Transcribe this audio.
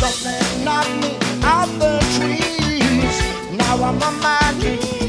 Something knocked me out the trees. Now I'm a magic.